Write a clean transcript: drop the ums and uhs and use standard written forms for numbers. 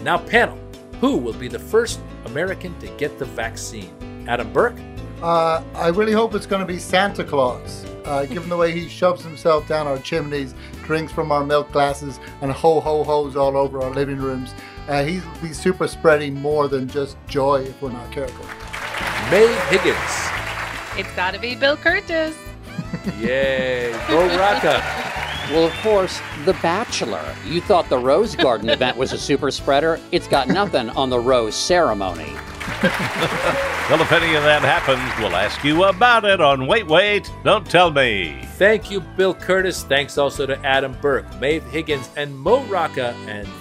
Now, panel, who will be the first American to get the vaccine? Adam Burke? I really hope it's going to be Santa Claus. Given the way he shoves himself down our chimneys, drinks from our milk glasses, and ho-ho-hos all over our living rooms, he'll be super spreading more than just joy if we're not careful. Maeve Higgins. It's got to be Bill Curtis. Yay. Mo Rocca. Well, of course, The Bachelor. You thought the Rose Garden event was a super spreader? It's got nothing on the rose ceremony. Well, if any of that happens, we'll ask you about it on Wait, Wait, Don't Tell Me. Thank you, Bill Curtis. Thanks also to Adam Burke, Maeve Higgins, and Mo Rocca. And